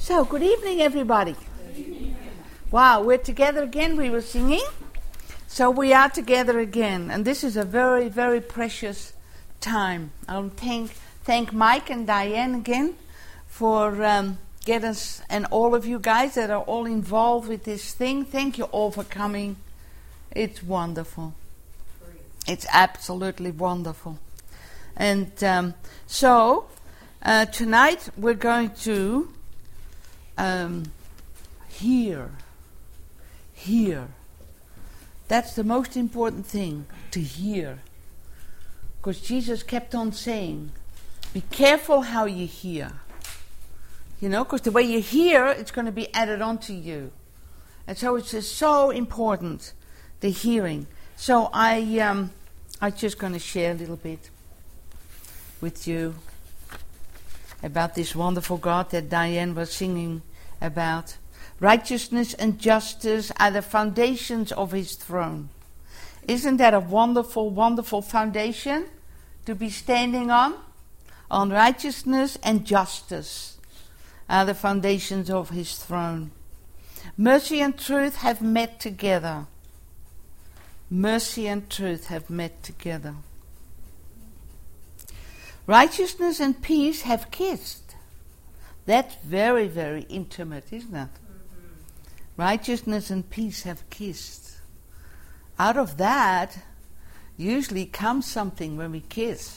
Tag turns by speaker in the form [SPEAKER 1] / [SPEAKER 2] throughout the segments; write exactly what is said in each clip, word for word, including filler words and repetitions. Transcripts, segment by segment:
[SPEAKER 1] So, good evening, everybody. Good evening. Wow, we're together again. We were singing. So we are together again. And this is a very, very precious time. I'll thank, thank Mike and Diane again for um, getting us, and all of you guys that are all involved with this thing. Thank you all for coming. It's wonderful. It's absolutely wonderful. And um, so, uh, tonight we're going to um, hear. Hear. That's the most important thing, to hear. Because Jesus kept on saying, be careful how you hear. You know, because the way you hear, it's going to be added on to you. And so it's just so important, the hearing. So I, um, I'm just going to share a little bit with you about this wonderful God that Diane was singing about. Righteousness and justice are the foundations of his throne. Isn't that a wonderful, wonderful foundation to be standing on? On righteousness and justice are the foundations of his throne. Mercy and truth have met together. Mercy and truth have met together. Righteousness and peace have kissed. That's very, very intimate, isn't it? Righteousness and peace have kissed. Out of that usually comes something when we kiss.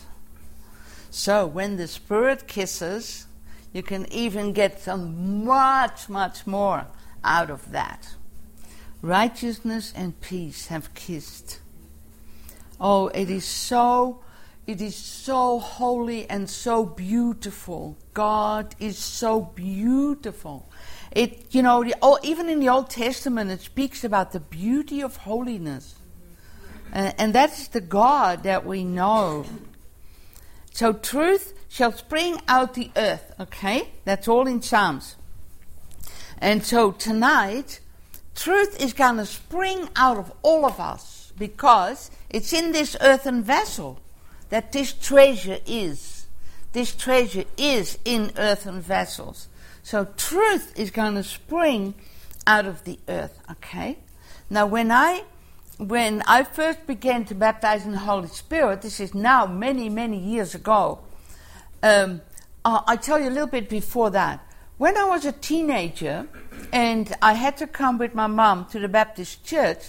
[SPEAKER 1] So when the Spirit kisses, you can even get some much, much more out of that. Righteousness and peace have kissed. Oh, it is so, it is so holy and so beautiful. God is so beautiful. It, you know, the, oh, even in the Old Testament, it speaks about the beauty of holiness. Uh, and that's the God that we know. So truth shall spring out the earth, okay? That's all in Psalms. And so tonight, truth is going to spring out of all of us because it's in this earthen vessel that this treasure is. This treasure is in earthen vessels. So truth is going to spring out of the earth, okay? Now when I when I first began to baptize in the Holy Spirit, this is now many, many years ago, um, uh, I tell you a little bit before that. When I was a teenager and I had to come with my mom to the Baptist church,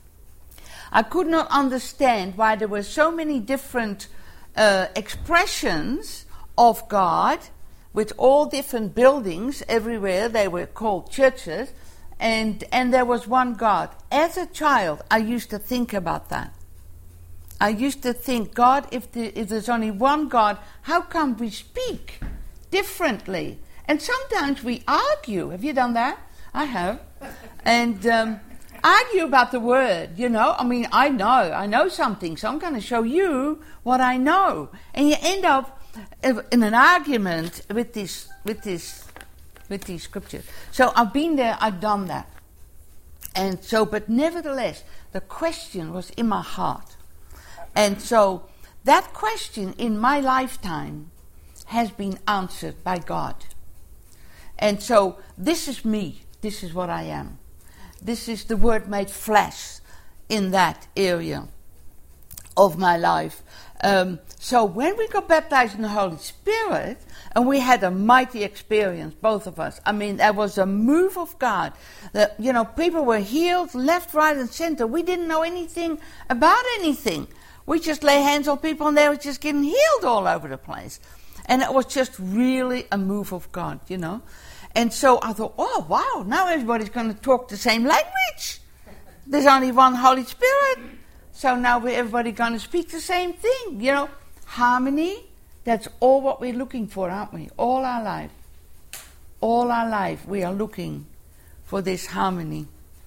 [SPEAKER 1] I could not understand why there were so many different uh, expressions of God, with all different buildings everywhere. They were called churches, and and there was one God. As a child, I used to think about that. I used to think, God, if, the, if there's only one God, how come we speak differently? And sometimes we argue. Have you done that? I have. And um, argue about the word, you know. I mean, I know. I know something, so I'm going to show you what I know. And you end up in an argument with this, with this, with these scriptures. So I've been there, I've done that. And so, but nevertheless, the question was in my heart. And so, that question in my lifetime has been answered by God. And so, this is me. This is what I am. This is the Word made flesh in that area of my life. Um, so when we got baptized in the Holy Spirit, and we had a mighty experience, both of us. I mean, there was a move of God. That, you know, people were healed left, right, and center. We didn't know anything about anything. We just lay hands on people, and they were just getting healed all over the place. And it was just really a move of God, you know. And so I thought, oh, wow, now everybody's going to talk the same language. There's only one Holy Spirit. So now we're everybody going to speak the same thing, you know. Harmony, that's all what we're looking for, aren't we? All our life. All our life we are looking for this harmony.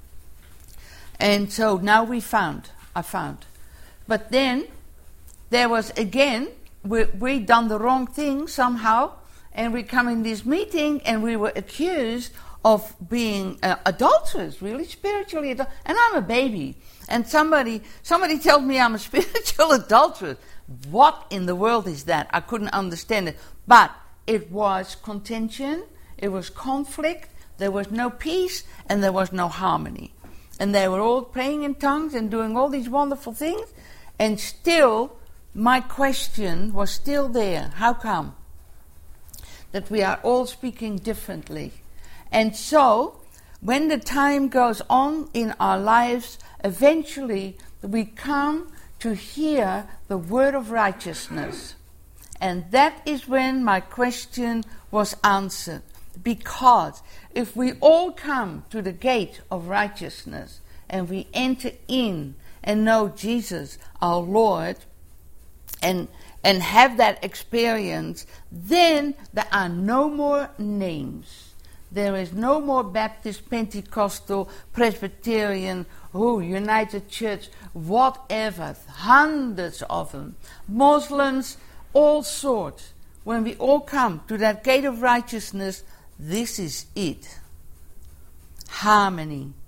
[SPEAKER 1] And so now we found, I found. But then there was again, we we done the wrong thing somehow, and we come in this meeting and we were accused of being uh, adulterers, really spiritually adul- and I'm a baby. And somebody somebody tells me I'm a spiritual adulteress. What in the world is that? I couldn't understand it. But it was contention, It was conflict, there was no peace, and there was no harmony. And they were all praying in tongues and doing all these wonderful things, and still, my question was still there. How come? That we are all speaking differently. And so, when the time goes on in our lives, eventually we come to hear the word of righteousness. And that is when my question was answered. Because if we all come to the gate of righteousness and we enter in and know Jesus, our Lord, and and have that experience, then there are no more names. There is no more Baptist, Pentecostal, Presbyterian, who, United Church, whatever, hundreds of them. Muslims, all sorts. When we all come to that gate of righteousness, this is it. Harmony.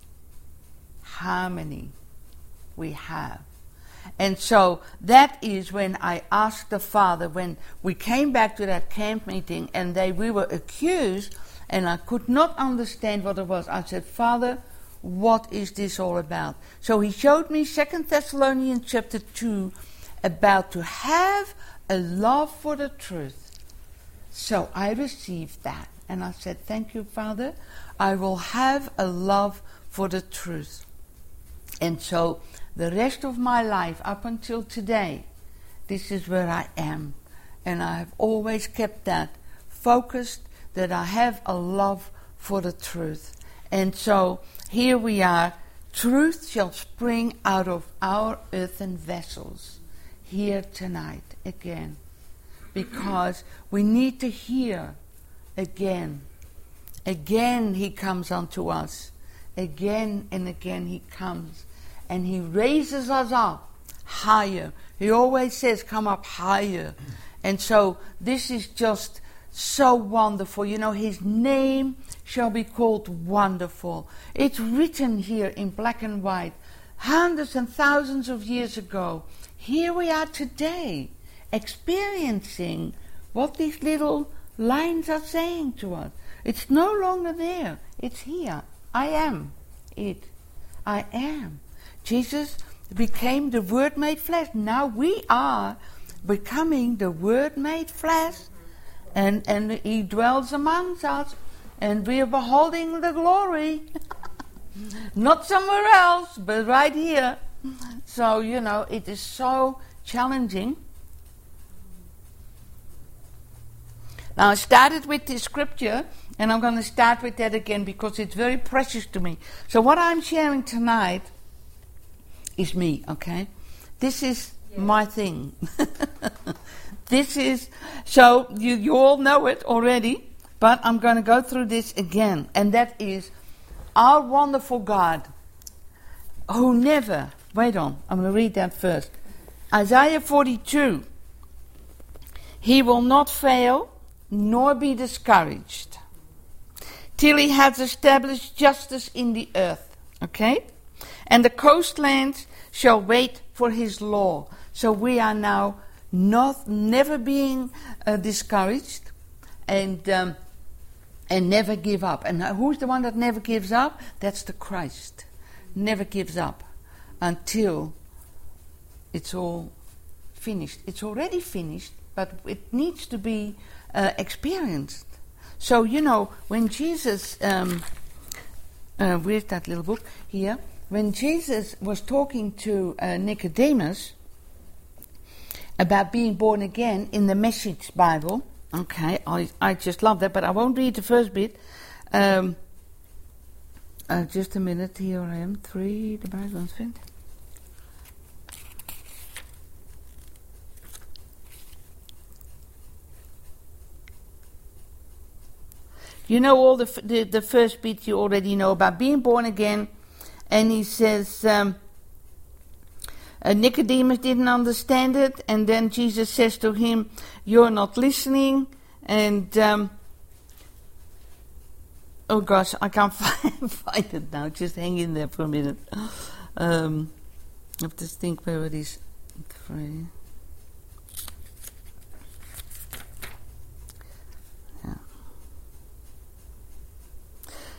[SPEAKER 1] Harmony we have. And so that is when I asked the Father, when we came back to that camp meeting and they we were accused and I could not understand what it was. I said, Father, what is this all about? So he showed me Second Thessalonians chapter two about to have a love for the truth. So I received that and I said, thank you, Father. I will have a love for the truth. And so the rest of my life, up until today, this is where I am. And I have always kept that focused, that I have a love for the truth. And so here we are. Truth shall spring out of our earthen vessels here tonight again. Because we need to hear again. Again he comes unto us. Again and again he comes. And he raises us up higher. He always says, come up higher. And so this is just so wonderful. You know, his name shall be called Wonderful. It's written here in black and white. Hundreds and thousands of years ago. Here we are today, experiencing what these little lines are saying to us. It's no longer there. It's here. I am it. I am. Jesus became the Word made flesh. Now we are becoming the Word made flesh. And, and he dwells amongst us. And we are beholding the glory. Not somewhere else, but right here. So, you know, it is so challenging. Now I started with this scripture. And I'm going to start with that again because it's very precious to me. So what I'm sharing tonight is me, okay? This is yes. my thing. This is, so you, you all know it already, but I'm going to go through this again. And that is our wonderful God who never, wait on, I'm going to read that first. Isaiah forty-two, he will not fail nor be discouraged till he has established justice in the earth. Okay? And the coastlands shall wait for his law. So we are now not never being uh, discouraged and um, and never give up. And who's the one that never gives up? That's the Christ. Never gives up until it's all finished. It's already finished, but it needs to be uh, experienced. So, you know, when Jesus, um, uh, where's that little book? Here. When Jesus was talking to uh, Nicodemus about being born again in the Message Bible, okay, I, I just love that, but I won't read the first bit. Um, uh, just a minute, here I am, three, the Bible unfit. You know all the, f- the the first bit you already know about being born again. And he says, um, uh, Nicodemus didn't understand it. And then Jesus says to him, you're not listening. And, um, oh gosh, I can't find, find it now. Just hang in there for a minute. Um, I have to think where it is. Three.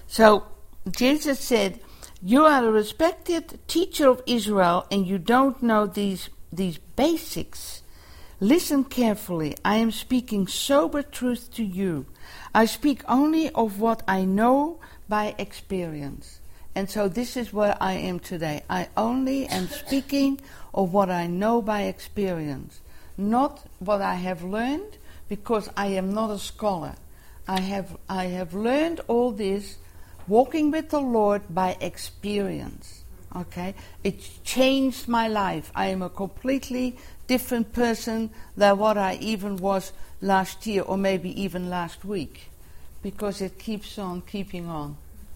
[SPEAKER 1] So Jesus said, you are a respected teacher of Israel and you don't know these these basics. Listen carefully. I am speaking sober truth to you. I speak only of what I know by experience. And so this is where I am today. I only am speaking of what I know by experience, not what I have learned, because I am not a scholar. I have I have learned all this walking with the Lord by experience. Okay? It changed my life. I am a completely different person than what I even was last year or maybe even last week, because it keeps on keeping on.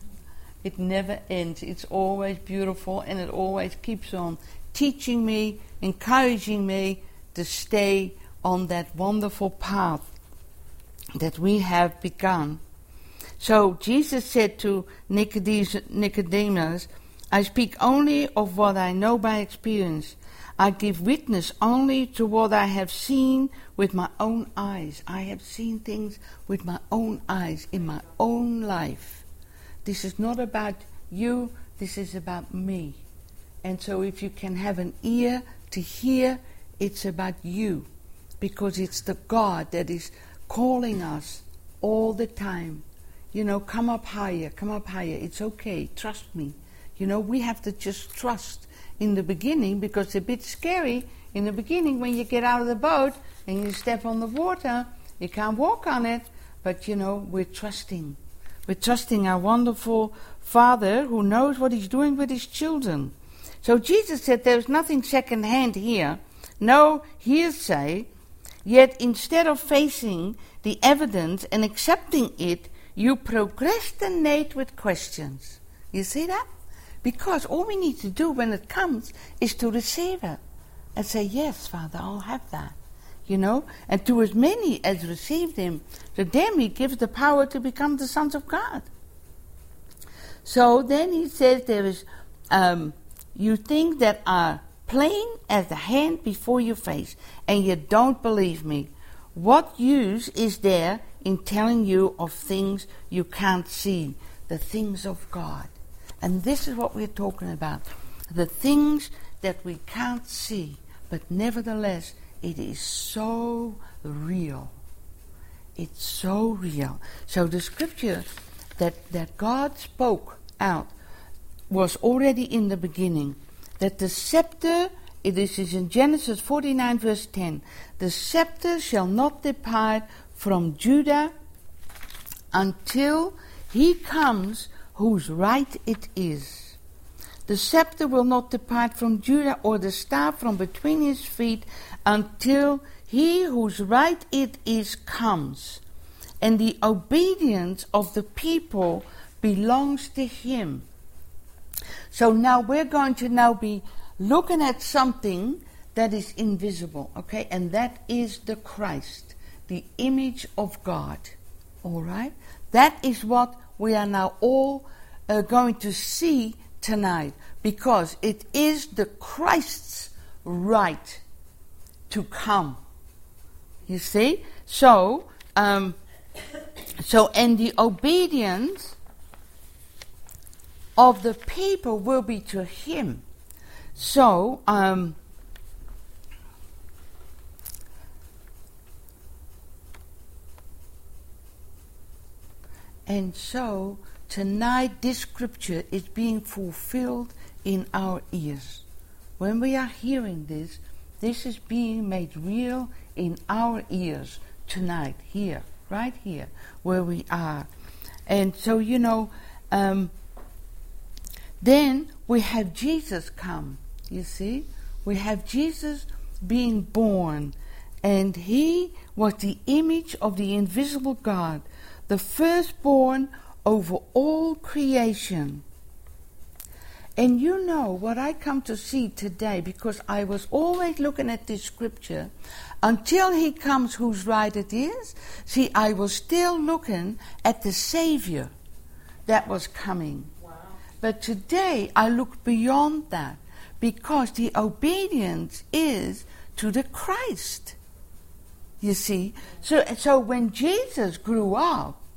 [SPEAKER 1] It never ends. It's always beautiful, and it always keeps on teaching me, encouraging me to stay on that wonderful path that we have begun. So Jesus said to Nicodemus, I speak only of what I know by experience. I give witness only to what I have seen with my own eyes. I have seen things with my own eyes in my own life. This is not about you, this is about me. And so if you can have an ear to hear, it's about you. Because it's the God that is calling us all the time. You know, come up higher, come up higher. It's okay, trust me. You know, we have to just trust in the beginning, because it's a bit scary in the beginning when you get out of the boat and you step on the water. You can't walk on it, but you know, we're trusting. We're trusting our wonderful Father who knows what He's doing with His children. So Jesus said there's nothing second-hand here, no hearsay, yet instead of facing the evidence and accepting it, you procrastinate with questions. You see that? Because all we need to do when it comes is to receive it and say, yes, Father, I'll have that. You know, and to as many as received Him, to them He gives the power to become the sons of God. So then He says there is, um, you think that are plain as the hand before your face, and you don't believe me. What use is there in telling you of things you can't see, the things of God? And this is what we're talking about, the things that we can't see, but nevertheless, it is so real. It's so real. So the scripture that, that God spoke out was already in the beginning. That the scepter, it is in Genesis forty-nine verse ten, the scepter shall not depart from Judah until he comes whose right it is. The scepter will not depart from Judah, or the staff from between his feet, until he whose right it is comes. And the obedience of the people belongs to him. So now we're going to now be looking at something that is invisible, okay? And that is the Christ, the image of God, all right? That is what we are now all uh, going to see tonight, because it is the Christ's right to come. You see? So, um, so, and the obedience of the people will be to him. So, um, and so tonight this scripture is being fulfilled in our ears. When we are hearing this, this is being made real in our ears tonight, here, right here, where we are. And so, you know, um, then we have Jesus come, you see. We have Jesus being born, and he was the image of the invisible God, the firstborn over all creation. And you know what I come to see today, because I was always looking at this scripture, until he comes whose right it is. See, I was still looking at the Savior that was coming. Wow. But today I look beyond that, because the obedience is to the Christ. You see? So, so when Jesus grew up,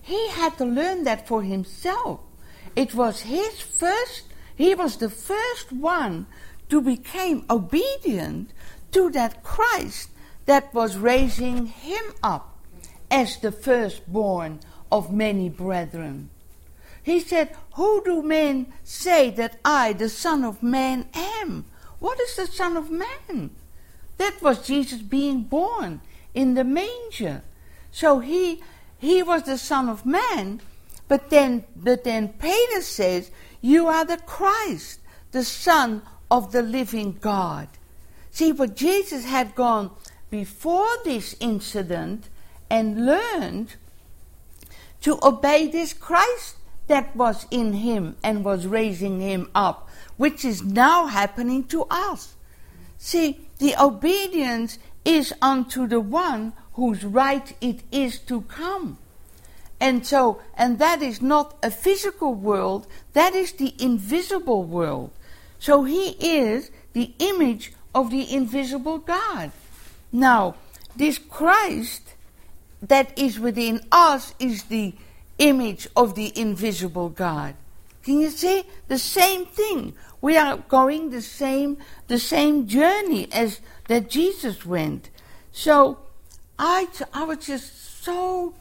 [SPEAKER 1] he had to learn that for himself. It was his first, he was the first one to become obedient to that Christ that was raising him up as the firstborn of many brethren. He said, who do men say that I, the Son of Man, am? What is the Son of Man? That was Jesus being born in the manger. So he he was the Son of Man, but then, but then Peter says, you are the Christ, the Son of the living God. See, but Jesus had gone before this incident and learned to obey this Christ that was in him and was raising him up, which is now happening to us. See, the obedience is unto the one whose right it is to come. And so, and that is not a physical world, that is the invisible world. So he is the image of the invisible God. Now, this Christ that is within us is the image of the invisible God. Can you see? The same thing. We are going the same the same journey as that Jesus went. So I, I was just so,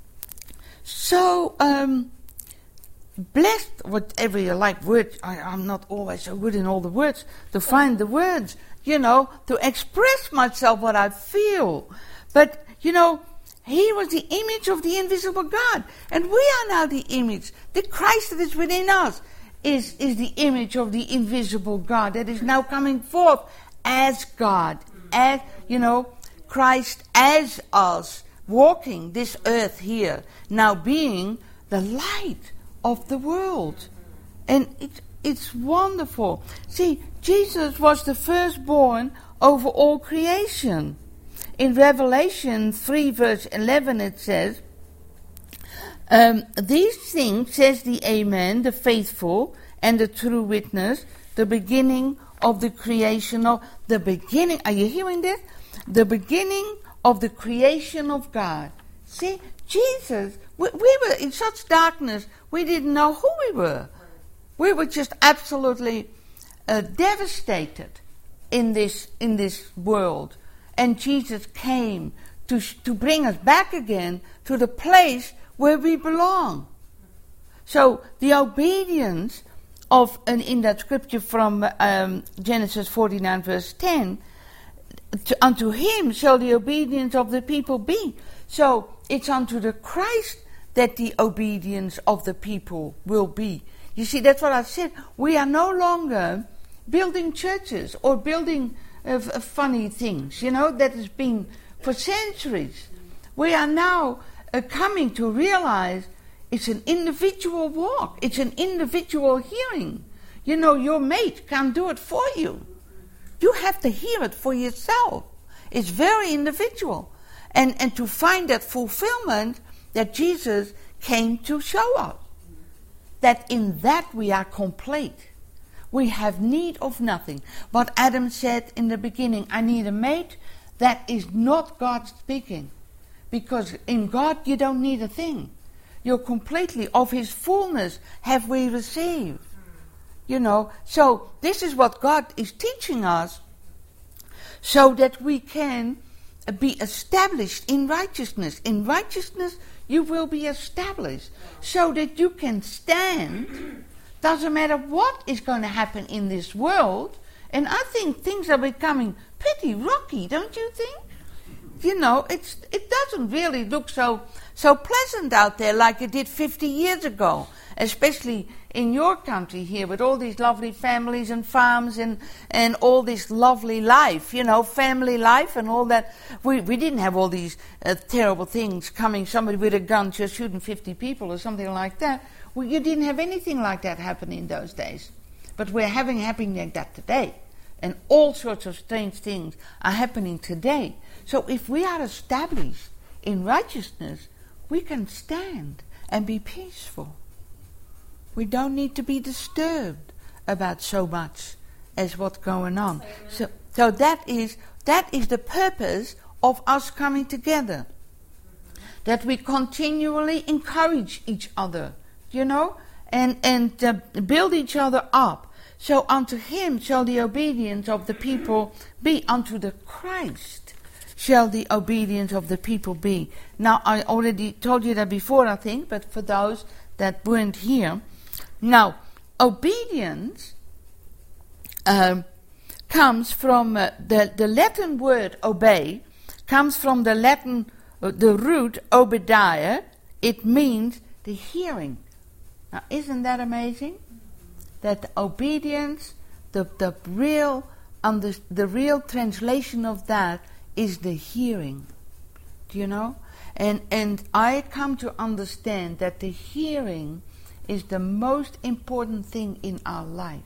[SPEAKER 1] so um, blessed, whatever you like, words. I, I'm not always so good in all the words, to find the words, you know, to express myself what I feel. But, you know, he was the image of the invisible God. And we are now the image. The Christ that is within us is, is the image of the invisible God that is now coming forth as God. As, you know, Christ as us, walking this earth here, now being the light of the world. And it, it's wonderful. See, Jesus was the firstborn over all creation. In Revelation three verse eleven it says, um, these things says the Amen, the faithful and the true witness, the beginning of the creation of, the beginning, are you hearing this? The beginning of the creation of God. See, Jesus, we, we were in such darkness, we didn't know who we were. We were just absolutely uh, devastated in this in this world. And Jesus came to to bring us back again to the place where we belong. So the obedience of, and in that scripture from um, Genesis forty-nine verse ten, to, unto him shall the obedience of the people be. So it's unto the Christ that the obedience of the people will be. You see, that's what I said. We are no longer building churches or building Of, of funny things, you know, that has been for centuries. We are now uh, coming to realize it's an individual walk. It's an individual hearing. You know, your mate can't do it for you. You have to hear it for yourself. It's very individual. And, and to find that fulfillment that Jesus came to show us. That in that we are complete. We have need of nothing. But Adam said in the beginning, I need a mate. That is not God speaking. Because in God you don't need a thing. You're completely of his fullness have we received. You know, so this is what God is teaching us so that we can be established in righteousness. In righteousness you will be established so that you can stand. Doesn't matter what is going to happen in this world. And I think things are becoming pretty rocky, don't you think? You know, it's it doesn't really look so so pleasant out there like it did fifty years ago. Especially in your country here with all these lovely families and farms and, and all this lovely life, you know, family life and all that. We we didn't have all these uh, terrible things coming, somebody with a gun just shooting fifty people or something like that. Well, you didn't have anything like that happen in those days. But we're having happening like that today. And all sorts of strange things are happening today. So if we are established in righteousness, we can stand and be peaceful. We don't need to be disturbed about so much as what's going on. So, so that is that is the purpose of us coming together. that we continually encourage each other, you know, and, and uh, build each other up. So unto him shall the obedience of the people be, unto the Christ shall the obedience of the people be. Now, I already told you that before, I think, but for those that weren't here. Now, obedience um, comes from uh, the, the Latin word obey, comes from the Latin, uh, the root Obadiah. It means the hearing. Now, isn't that amazing? That the obedience, the, the real under, the real translation of that is the hearing. Do you know? And and I come to understand that the hearing is the most important thing in our life.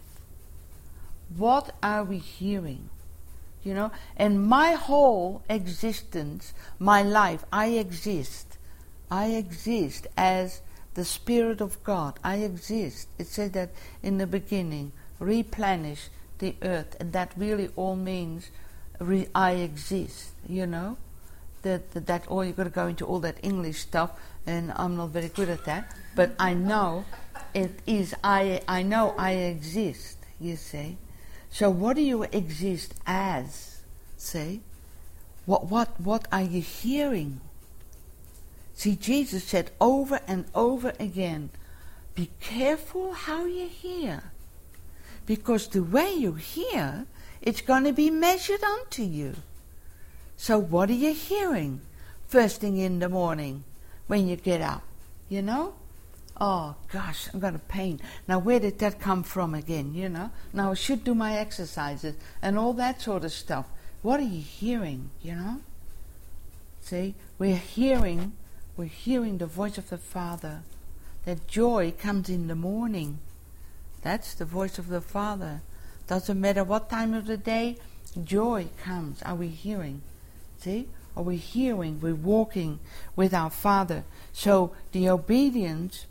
[SPEAKER 1] What are we hearing? You know? And my whole existence, my life, I exist. I exist as the Spirit of God. I exist. It said that in the beginning, replenish the earth, and that really all means re- I exist, you know? That, that, that all, you've got to go into all that English stuff, and I'm not very good at that, but I know it is, I, I know I exist, you see. So what do you exist as, see? What, what, what are you hearing? See, Jesus said over and over again, be careful how you hear, because the way you hear, it's going to be measured unto you. So what are you hearing first thing in the morning when you get up? You know? Oh, gosh, I'm going to pain. Now, where did that come from again, you know? Now, I should do my exercises and all that sort of stuff. What are you hearing, you know? See, we're hearing, we're hearing the voice of the Father. That joy comes in the morning. That's the voice of the Father. Doesn't matter what time of the day, joy comes. Are we hearing? See? Are we hearing? We're walking with our Father. So the obedience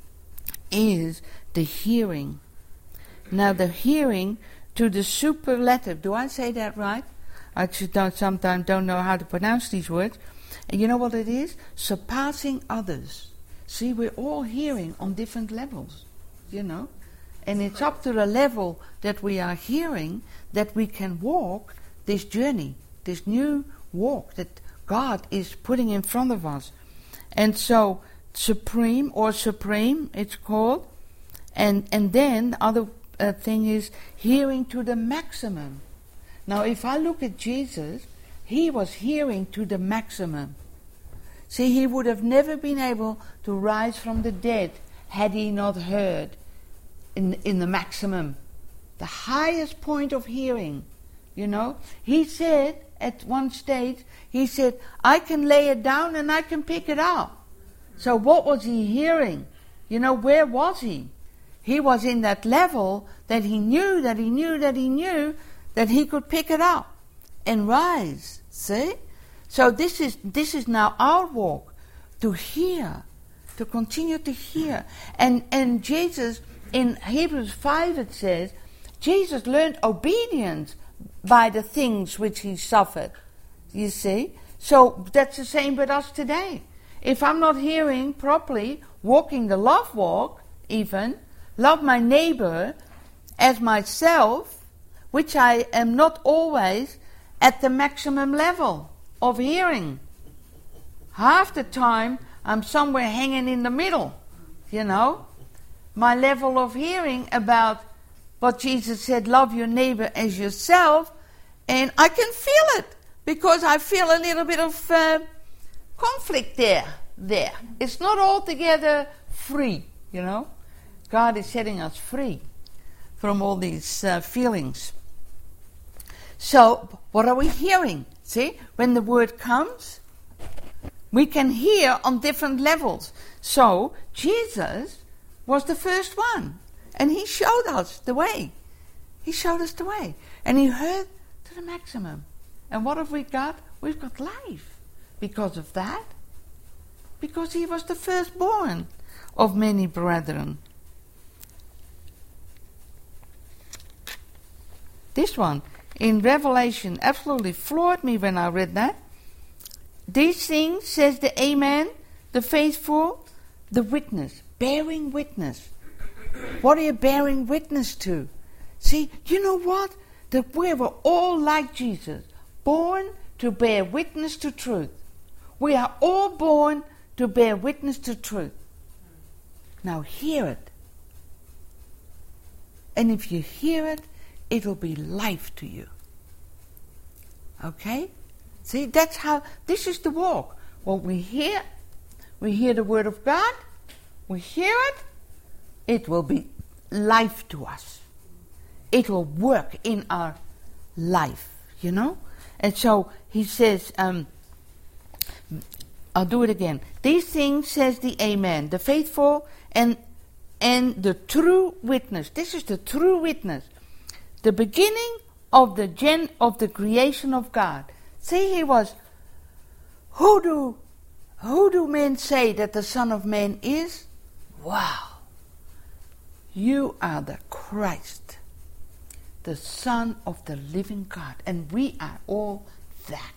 [SPEAKER 1] is the hearing. Now the hearing to the superlative. Do I say that right? I just don't, sometimes don't know how to pronounce these words. And you know what it is? Surpassing others. See, we're all hearing on different levels, you know. And it's up to the level that we are hearing that we can walk this journey, this new walk that God is putting in front of us. And so, supreme or supreme, it's called. And, and then the other uh, thing is hearing to the maximum. Now, if I look at Jesus, he was hearing to the maximum. See, he would have never been able to rise from the dead had he not heard in, in the maximum, the highest point of hearing, you know. He said at one stage, he said, I can lay it down and I can pick it up. So what was he hearing? You know, where was he? He was in that level that he knew, that he knew, that he knew, that he could pick it up and rise, see? So this is this is now our walk, to hear, to continue to hear. And and Jesus, in Hebrews five it says, Jesus learned obedience by the things which he suffered. You see? So that's the same with us today. If I'm not hearing properly, walking the love walk even, love my neighbor as myself, which I am not always at the maximum level of hearing. Half the time I'm somewhere hanging in the middle, you know. My level of hearing about what Jesus said, love your neighbor as yourself, and I can feel it because I feel a little bit of uh, conflict there. There, it's not altogether free, you know. God is setting us free from all these uh, feelings. So, what are we hearing? See, when the word comes, we can hear on different levels. So, Jesus was the first one, and he showed us the way. He showed us the way, and he heard to the maximum. And what have we got? We've got life because of that. Because he was the firstborn of many brethren. This one in Revelation absolutely floored me when I read that. These things, says the Amen, the faithful, the witness, bearing witness. What are you bearing witness to? See, you know what? That we were all like Jesus, born to bear witness to truth. We are all born to bear witness to truth. Now hear it. And if you hear it, it'll be life to you. Okay? See, that's how, this is the walk. What we hear, we hear the word of God, we hear it, it will be life to us. It will work in our life, you know? And so he says, um, I'll do it again. These things says the Amen, the faithful and and the true witness. This is the true witness. The beginning of the gen of the creation of God. See, he was, who do who do men say that the Son of Man is? Wow. You are the Christ, the Son of the living God. And we are all that.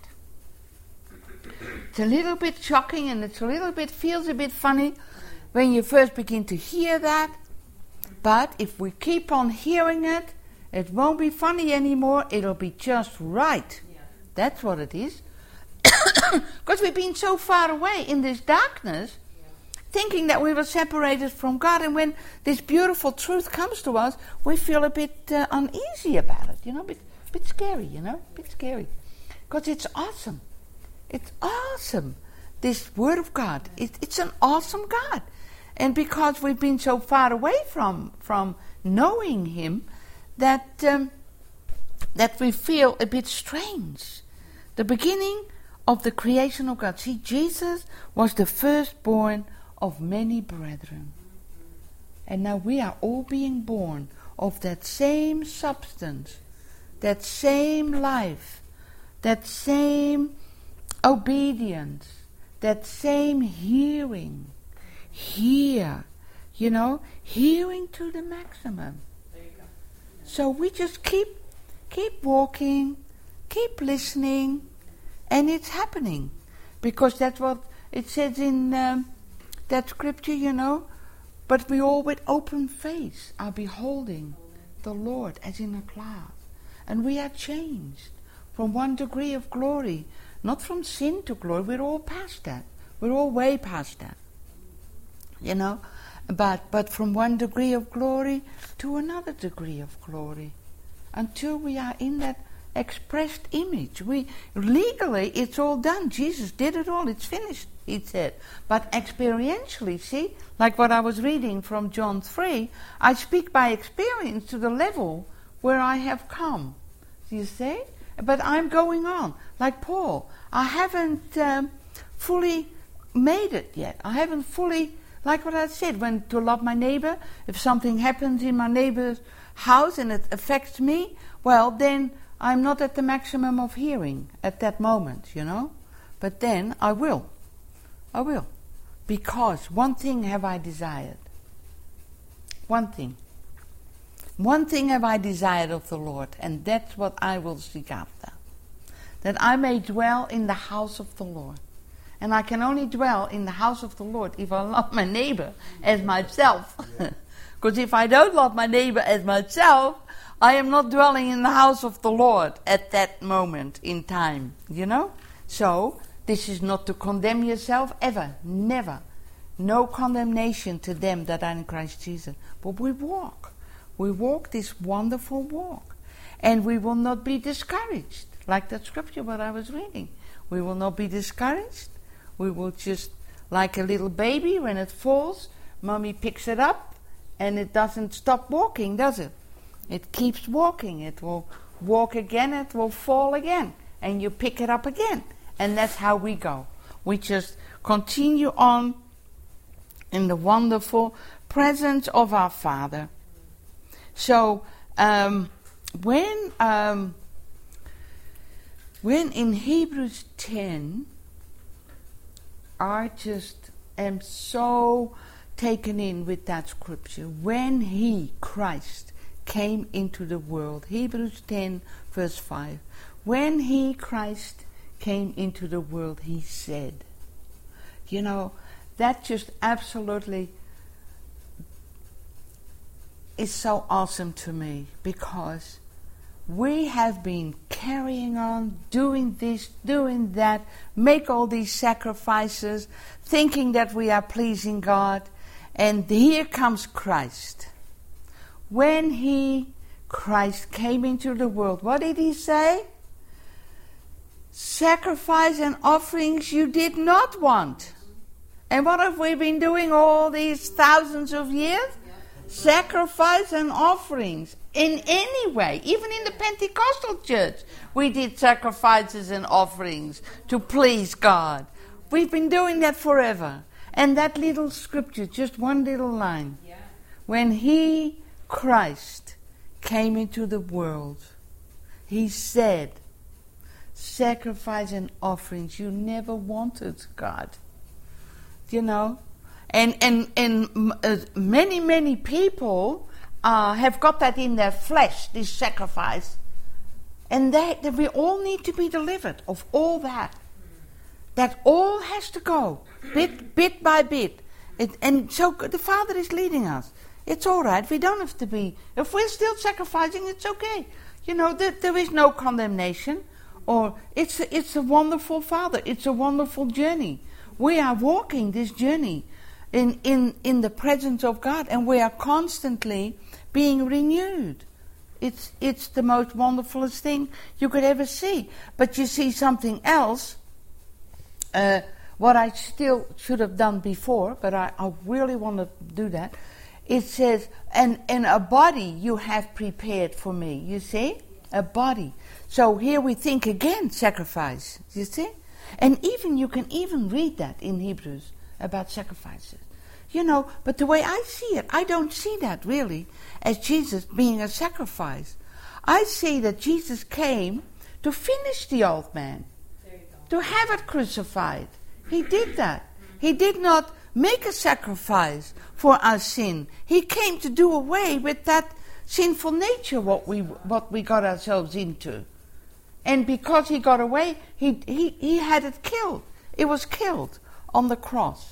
[SPEAKER 1] It's a little bit shocking and it's a little bit, feels a bit funny when you first begin to hear that. But if we keep on hearing it, it won't be funny anymore. It'll be just right. Yeah. That's what it is. Because we've been so far away in this darkness, yeah, thinking that we were separated from God. And when this beautiful truth comes to us, we feel a bit uh, uneasy about it. You know, a bit, bit scary, you know, a bit scary. Because it's awesome. It's awesome. This Word of God. It, it's an awesome God. And because we've been so far away from, from knowing Him, that um, that we feel a bit strange. The beginning of the creation of God. See, Jesus was the firstborn of many brethren. And now we are all being born of that same substance, that same life, that same obedience, that same hearing. Hear, you know, hearing to the maximum. So we just keep, keep walking, keep listening, and it's happening. Because that's what it says in um, that scripture, you know. But we all with open face are beholding the Lord as in a cloud. And we are changed from one degree of glory, not from sin to glory. We're all past that. We're all way past that. You know, but but from one degree of glory to another degree of glory, until we are in that expressed image. We legally, it's all done. Jesus did it all. It's finished, he said. But experientially, see, like what I was reading from John three, I speak by experience to the level where I have come. You see? But I'm going on, like Paul. I haven't um, fully made it yet. I haven't fully. Like what I said, when to love my neighbor, if something happens in my neighbor's house and it affects me, well, then I'm not at the maximum of hearing at that moment, you know. But then I will. I will. Because one thing have I desired. One thing. One thing have I desired of the Lord, and that's what I will seek after. That I may dwell in the house of the Lord. And I can only dwell in the house of the Lord if I love my neighbor as myself. Because if I don't love my neighbor as myself, I am not dwelling in the house of the Lord at that moment in time. You know? So, this is not to condemn yourself ever. Never. No condemnation to them that are in Christ Jesus. But we walk. We walk this wonderful walk. And we will not be discouraged. Like that scripture what I was reading. We will not be discouraged. We will just, like a little baby, when it falls, mommy picks it up, and it doesn't stop walking, does it? It keeps walking. It will walk again, it will fall again, and you pick it up again. And that's how we go. We just continue on in the wonderful presence of our Father. So, um, when, um, when in Hebrews ten, I just am so taken in with that scripture. When He, Christ, came into the world, Hebrews ten, verse five. When He, Christ, came into the world, He said, you know, that just absolutely is so awesome to me, because we have been carrying on, doing this, doing that, make all these sacrifices, thinking that we are pleasing God, and here comes Christ. When he, Christ, came into the world, what did he say? Sacrifice and offerings you did not want. And what have we been doing all these thousands of years? Sacrifice and offerings. In any way, even in the Pentecostal church, we did sacrifices and offerings to please God. We've been doing that forever. And that little scripture, just one little line. Yeah. When he, Christ, came into the world, he said, sacrifice and offerings you never wanted, God. You know? And and and uh, many, many people uh, have got that in their flesh, this sacrifice. And they, that we all need to be delivered of all that. That all has to go, bit bit by bit. It, and so the Father is leading us. It's all right. We don't have to be... If we're still sacrificing, it's okay. You know, there, there is no condemnation. Or it's a, it's a wonderful Father. It's a wonderful journey. We are walking this journey in, in, in the presence of God, and we are constantly being renewed. It's it's the most wonderfulest thing you could ever see. But you see something else, uh, what I still should have done before, but I, I really want to do that. It says, and, and a body you have prepared for me. You see? A body. So here we think again, sacrifice. You see? And even you can even read that in Hebrews about sacrifices. You know, but the way I see it, I don't see that really as Jesus being a sacrifice. I see that Jesus came to finish the old man, to have it crucified. He did that. He did not make a sacrifice for our sin. He came to do away with that sinful nature what we what we got ourselves into. And because he got away, he, he, he had it killed. It was killed on the cross.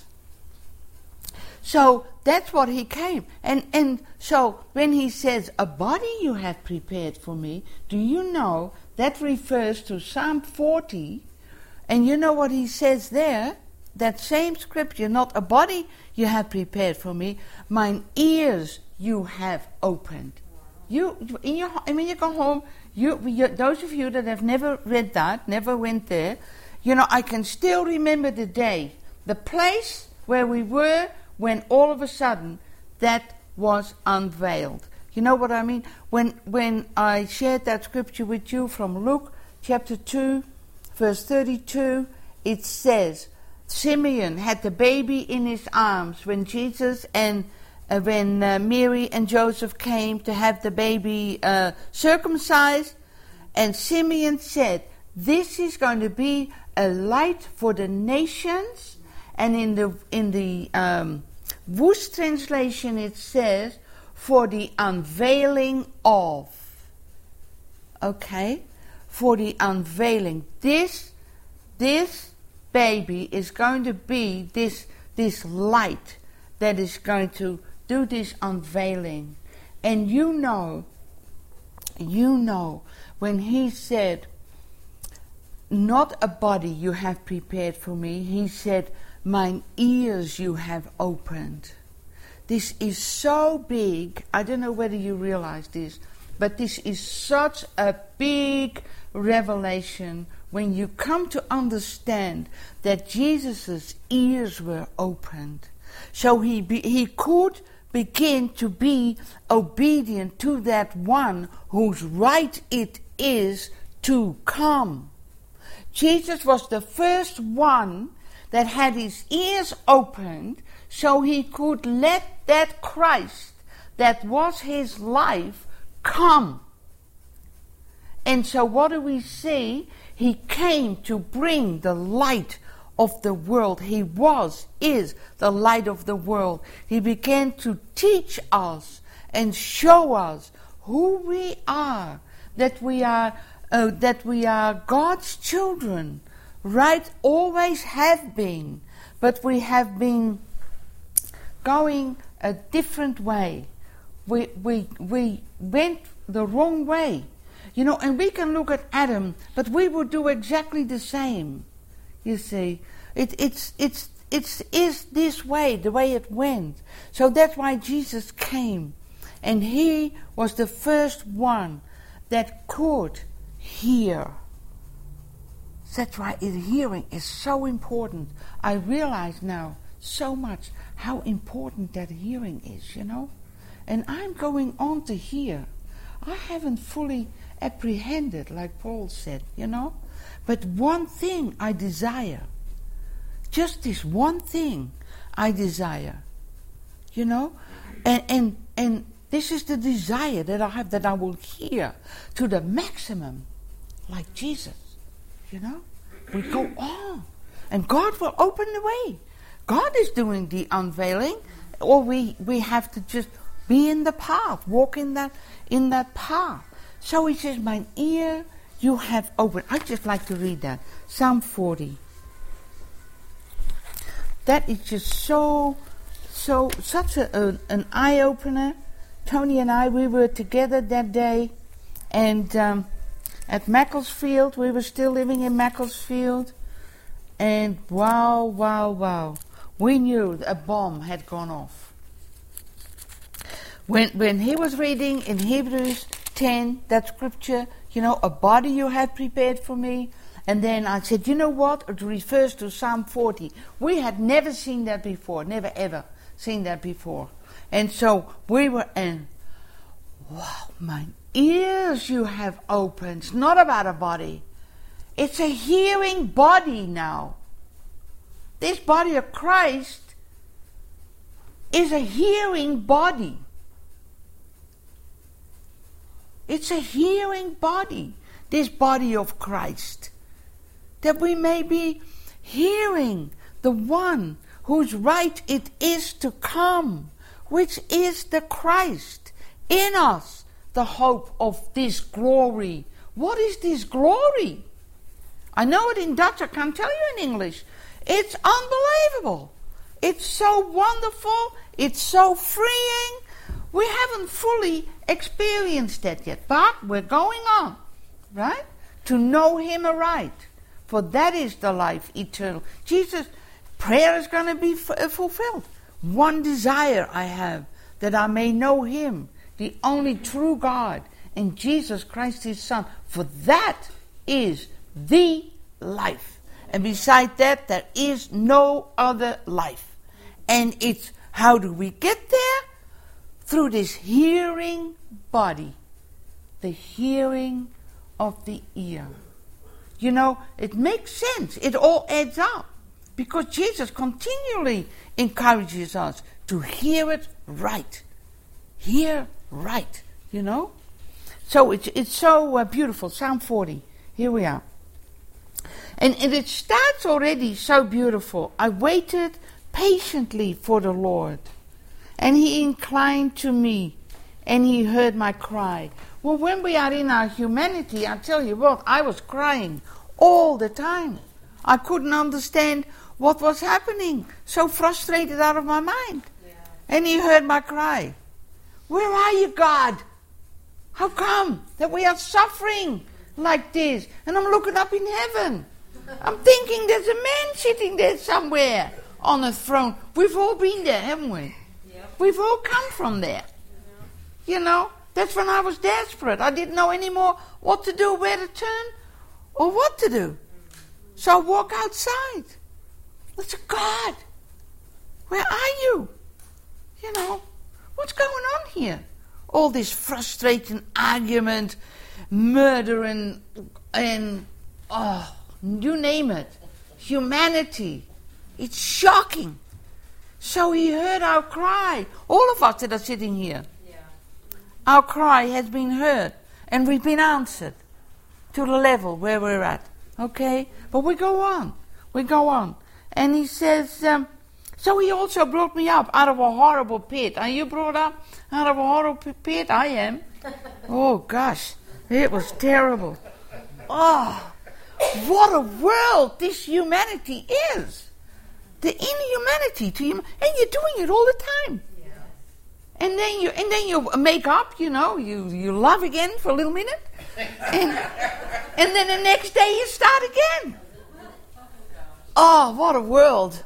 [SPEAKER 1] So that's what he came. And and so when he says, a body you have prepared for me, do you know that refers to Psalm forty? And you know what he says there? That same scripture, not a body you have prepared for me, mine ears you have opened. You, in your, when you go home, you, you, those of you that have never read that, never went there, you know, I can still remember the day, the place where we were when all of a sudden that was unveiled. You know what I mean? When when I shared that scripture with you from Luke chapter two, verse thirty-two, it says, Simeon had the baby in his arms when Jesus and uh, when uh, Mary and Joseph came to have the baby uh, circumcised, and Simeon said, this is going to be a light for the nations. And in the in the um, Woest translation it says, for the unveiling of. Okay? For the unveiling. This, this baby is going to be this, this light that is going to do this unveiling. And you know, you know, when he said, not a body you have prepared for me, he said, mine ears you have opened. This is so big. I don't know whether you realize this, but this is such a big revelation when you come to understand that Jesus' ears were opened. So he be, he could begin to be obedient to that one whose right it is to come. Jesus was the first one that had his ears opened so he could let that Christ that was his life come. And so what do we see? He came to bring the light of the world. He was, is the light of the world. He began to teach us and show us who we are, that we are, uh, that we are God's children. Right, always have been. but we have been going a different way. We we we went the wrong way. You know, and we can look at Adam, but we would do exactly the same. You see, it, it's it's it's is this way, the way it went. So that's why Jesus came, and he was the first one that could hear. That's why hearing is so important. I realize now so much how important that hearing is. You know, and I'm going on to hear. I haven't fully apprehended, like Paul said, you know. But one thing I desire, just this one thing I desire, you know. And and and this is the desire that I have, that I will hear to the maximum, like Jesus, you know. We go on, and God will open the way. God is doing the unveiling, or we we have to just be in the path, walk in that in that path. So he says, "Mine ear you have opened." I just like to read that. Psalm forty. That is just so, so, such a, a, an eye-opener. Tony and I, we were together that day, and um, at Macclesfield, we were still living in Macclesfield, and wow, wow, wow, we knew a bomb had gone off. When when he was reading in Hebrews ten, that scripture, you know, a body you have prepared for me. And then I said, you know what? It refers to Psalm forty. We had never seen that before, never ever seen that before. And so we were in, wow, my ears you have opened. It's not about a body. It's a hearing body now. This body of Christ is a hearing body. It's a hearing body, this body of Christ, that we may be hearing the one whose right it is to come, which is the Christ in us, the hope of this glory. What is this glory? I know it in Dutch, I can't tell you in English. It's unbelievable. It's so wonderful, it's so freeing. We haven't fully experienced that yet, but we're going on, right? To know him aright, for that is the life eternal. Jesus' prayer is going to be f- fulfilled. One desire I have, that I may know him, the only true God, and Jesus Christ his Son, for that is the life. And beside that, there is no other life. And it's, how do we get there? Through this hearing body, the hearing of the ear. You know, it makes sense. It all adds up. Because Jesus continually encourages us to hear it right. Hear right, you know. So it's, it's so uh, beautiful. Psalm forty. Here we are. And, and it starts already so beautiful. I waited patiently for the Lord, and he inclined to me, and he heard my cry. Well, when we are in our humanity, I tell you what, I was crying all the time. I couldn't understand what was happening. So frustrated out of my mind. Yeah. And he heard my cry. Where are you, God? How come that we are suffering like this? And I'm looking up in heaven. I'm thinking there's a man sitting there somewhere on a throne. We've all been there, haven't we? We've all come from there. You know, that's when I was desperate. I didn't know anymore what to do, where to turn, or what to do. So I walk outside. I said, God, where are you? You know, what's going on here? All this frustrating argument, murder, and, and oh, you name it. Humanity. It's shocking. So he heard our cry. All of us that are sitting here. Yeah. Our cry has been heard. And we've been answered to the level where we're at. Okay? But we go on. We go on. And he says, um, so he also brought me up out of a horrible pit. Are you brought up out of a horrible pit? I am. Oh, gosh. It was terrible. Oh, what a world this humanity is. the inhumanity to you, and you're doing it all the time. Yeah. And then you and then you make up, you know, you, you love again for a little minute, and and then the next day you start again. Oh, what a world!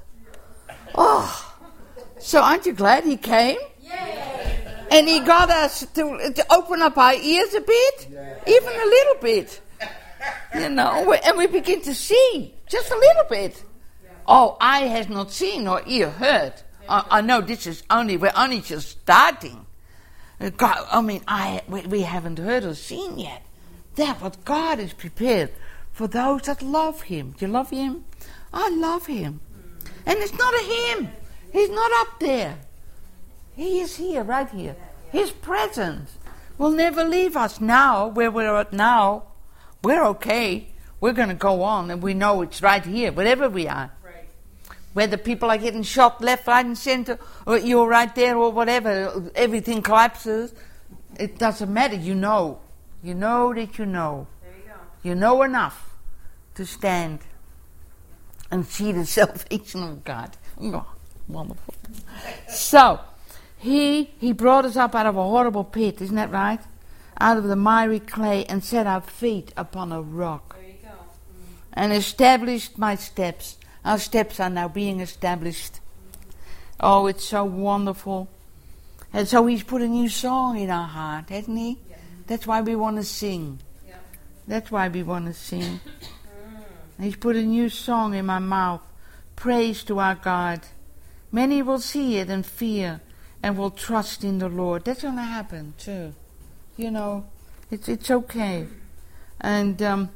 [SPEAKER 1] Oh, so aren't you glad he came? Yay. And he got us to, to open up our ears a bit, yeah. Even a little bit, you know, and we begin to see just a little bit. Yeah. Oh, eye has not seen or ear heard. I, I know this is only, we're only just starting. God, I mean, I we, we haven't heard or seen yet. That what God has prepared for those that love him. Do you love him? I love him. And it's not a him. He's not up there. He is here, right here. His presence will never leave us. Now, where we're at now, we're okay. We're going to go on, and we know it's right here, wherever we are. Right. Whether people are getting shot left, right, and center, or you're right there, or whatever, everything collapses. It doesn't matter. You know. You know that you know. There you go. You know enough to stand and see the salvation of God. Oh, wonderful. So, he he brought us up out of a horrible pit, isn't that right? Out of the miry clay, and set our feet upon a rock. There you go. Mm. And established my steps. Our steps are now being established. Oh, it's so wonderful. And so he's put a new song in our heart, hasn't he? Yeah. That's why we want to sing. Yeah. That's why we want to sing. He's put a new song in my mouth. Praise to our God. Many will see it and fear and will trust in the Lord. That's going to happen too. You know, it's it's okay. And um,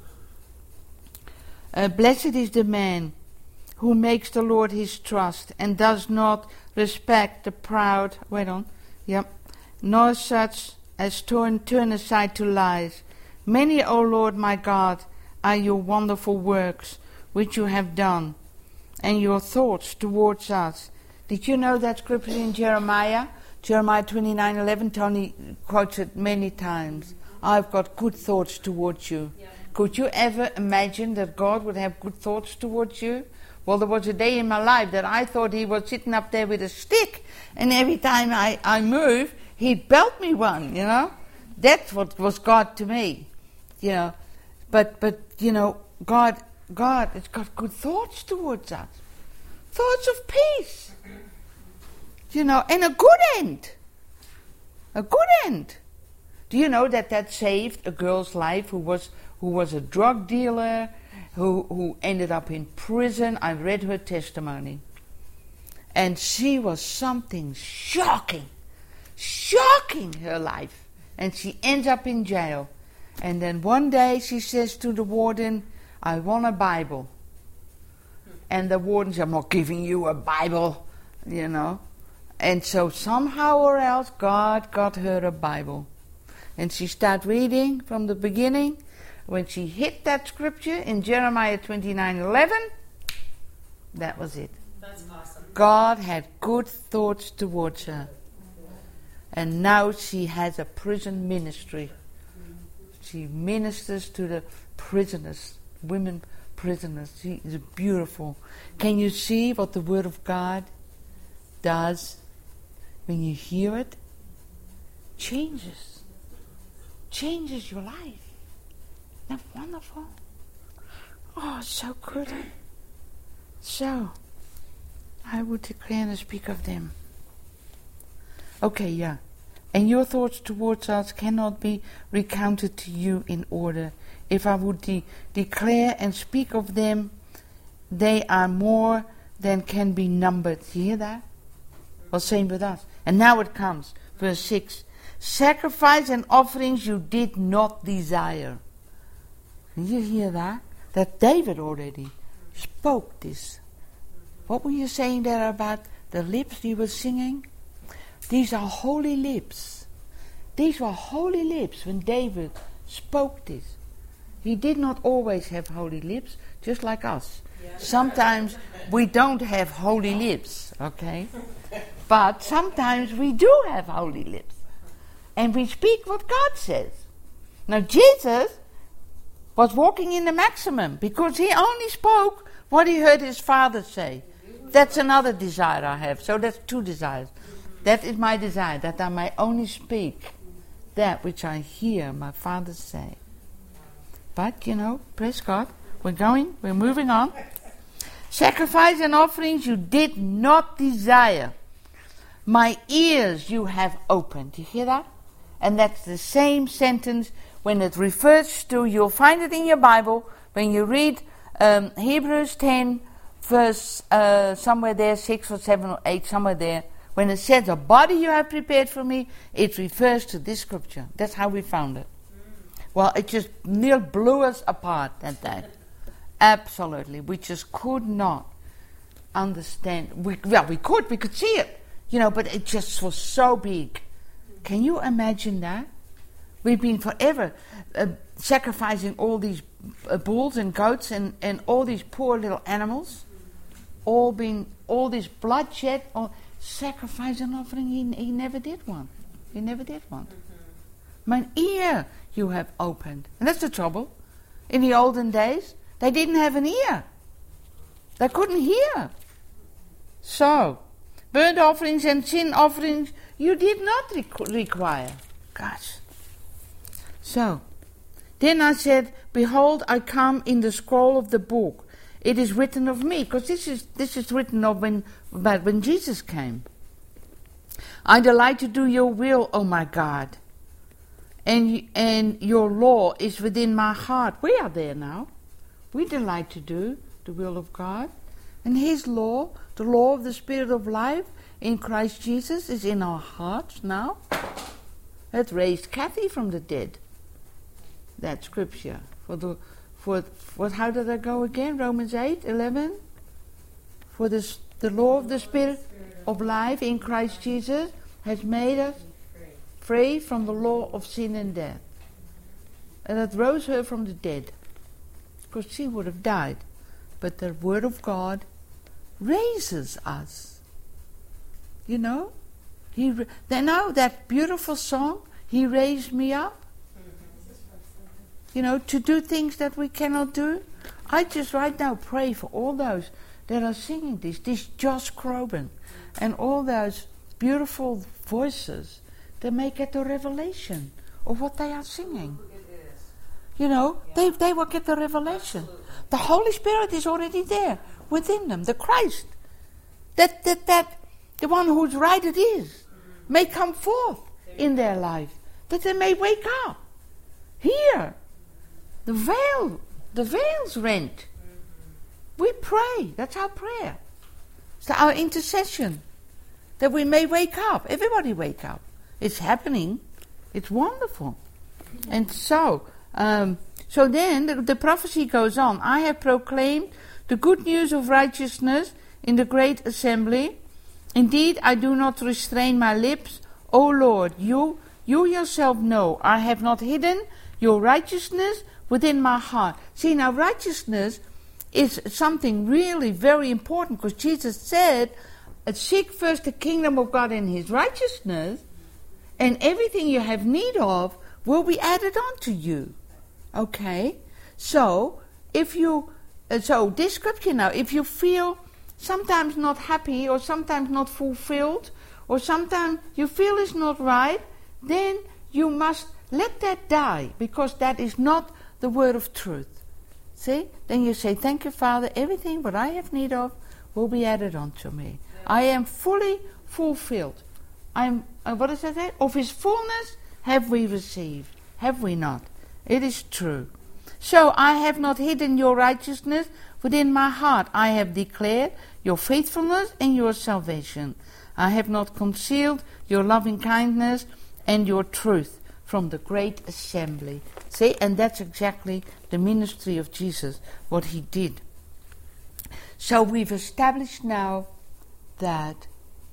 [SPEAKER 1] uh, blessed is the man who makes the Lord his trust and does not respect the proud. Wait on. Yep. Nor such as turn, turn aside to lies. Many, O Lord my God, are your wonderful works which you have done, and your thoughts towards us. Did you know that scripture in Jeremiah? Jeremiah twenty-nine eleven, Tony quotes it many times. I've got good thoughts towards you. Yeah. Could you ever imagine that God would have good thoughts towards you? Well, there was a day in my life that I thought he was sitting up there with a stick, and every time I, I move, he'd belt me one, you know. That's what was God to me, you know. But, but you know, God, God has got good thoughts towards us. Thoughts of peace. You know, and a good end. A good end. Do you know that that saved a girl's life who was who was a drug dealer, who, who ended up in prison? I read her testimony. And she was something shocking. Shocking, her life. And she ends up in jail. And then one day she says to the warden, I want a Bible. And the warden says, I'm not giving you a Bible, you know. And so somehow or else God got her a Bible. And she started reading from the beginning. When she hit that scripture in Jeremiah twenty-nine eleven, that was it. That's awesome. God had good thoughts towards her. And now she has a prison ministry. She ministers to the prisoners, women prisoners. She is beautiful. Can you see what the Word of God does when you hear it? Changes. Changes your life. Isn't that wonderful? Oh, so good. So, I would declare and speak of them. Okay, yeah. And your thoughts towards us cannot be recounted to you in order. If I would de- declare and speak of them, they are more than can be numbered. You hear that? Well, same with us. And now it comes, verse six. Sacrifice and offerings you did not desire. Did you hear that? That David already spoke this. What were you saying there about the lips you were singing? These are holy lips. These were holy lips when David spoke this. He did not always have holy lips, just like us. Yeah. Sometimes we don't have holy lips, okay? But sometimes we do have holy lips. And we speak what God says. Now Jesus was walking in the maximum because he only spoke what he heard his Father say. That's another desire I have. So that's two desires. That is my desire, that I may only speak that which I hear my Father say. But, you know, praise God, we're going, we're moving on. Sacrifice and offerings you did not desire. My ears you have opened. You hear that? And that's the same sentence when it refers to, you'll find it in your Bible, when you read um, Hebrews ten, verse uh, somewhere there, six or seven or eight, somewhere there. When it says, a body you have prepared for me, it refers to this scripture. That's how we found it. Well, it just nearly blew us apart at that. Absolutely. We just could not understand. We, well, we could. We could see it. You know, but it just was so big. Can you imagine that? We've been forever uh, sacrificing all these uh, bulls and goats and, and all these poor little animals. All being, all this bloodshed, all sacrifice and offering, he, he never did one. He never did one. Mm-hmm. Mine ear you have opened. And that's the trouble. In the olden days, they didn't have an ear. They couldn't hear. So, burnt offerings and sin offerings you did not requ- require. Gosh. So, then I said, behold, I come in the scroll of the book. It is written of me, because this is this is written of when about when Jesus came. I delight to do your will, O my God, and and your law is within my heart. We are there now. We delight to do the will of God, and His law, the law of the Spirit of life in Christ Jesus, is in our hearts now. It raised Kathy from the dead. That scripture for the. For, for how did that go again? Romans eight, eleven. For this, the law of the Spirit of life in Christ Jesus has made us free from the law of sin and death. And it rose her from the dead. Because she would have died. But the Word of God raises us. You know? He ra- they know that beautiful song, He raised me up. You know, to do things that we cannot do. I just right now pray for all those that are singing this, this Josh Groban, and all those beautiful voices that may get the revelation of what they are singing. You know, yeah. they they will get the revelation. Absolutely. The Holy Spirit is already there within them, the Christ. That that that the one whose right it is mm-hmm. may come forth in their life, that they may wake up. Here. The veil, the veil's rent. Mm-hmm. We pray. That's our prayer. It's our intercession. That we may wake up. Everybody wake up. It's happening. It's wonderful. Mm-hmm. And so, um, so then the, the prophecy goes on. I have proclaimed the good news of righteousness in the great assembly. Indeed, I do not restrain my lips. O Lord, you, you yourself know I have not hidden your righteousness within my heart. See, now righteousness is something really very important, because Jesus said, seek first the kingdom of God and His righteousness, and everything you have need of will be added on to you. Okay? So, if you, uh, so this scripture now, if you feel sometimes not happy, or sometimes not fulfilled, or sometimes you feel it's not right, then you must let that die, because that is not the word of truth. See? Then you say, thank you, Father, everything what I have need of will be added unto me. Yeah. I am fully fulfilled. I'm, uh, what does that say? Of His fullness have we received. Have we not? It is true. So I have not hidden your righteousness within my heart. I have declared your faithfulness and your salvation. I have not concealed your loving kindness and your truth from the great assembly. See, and that's exactly the ministry of Jesus, what He did. So we've established now that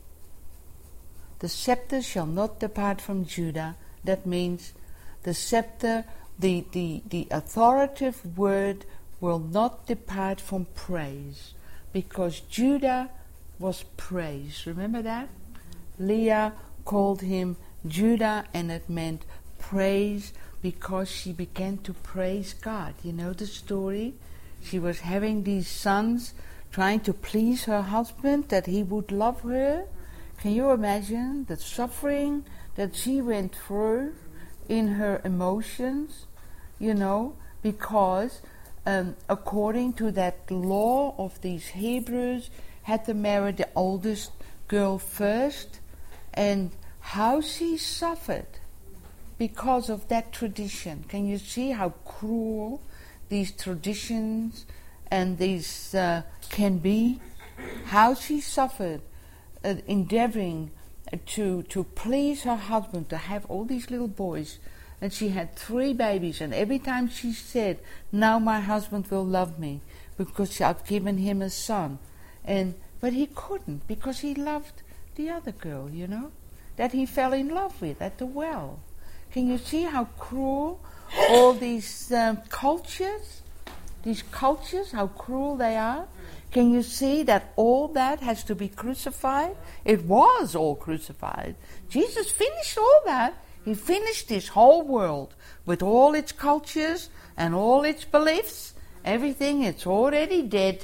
[SPEAKER 1] the scepter shall not depart from Judah. That means the scepter, the, the, the authoritative word will not depart from praise, because Judah was praised. Remember that? Leah called him Judah, and it meant praise, because she began to praise God. You know the story? She was having these sons, trying to please her husband, that he would love her. Can you imagine the suffering that she went through in her emotions, you know, because um, according to that law of these Hebrews, had to marry the oldest girl first, and how she suffered because of that tradition. Can you see how cruel these traditions and these uh, can be? How she suffered uh, endeavoring to to please her husband, to have all these little boys. And she had three babies, and every time she said, now my husband will love me because I've given him a son. And but he couldn't, because he loved the other girl, you know, that he fell in love with at the well. Can you see how cruel all these um, cultures, these cultures, how cruel they are? Can you see that all that has to be crucified? It was all crucified. Jesus finished all that. He finished this whole world with all its cultures and all its beliefs. Everything, it's already dead.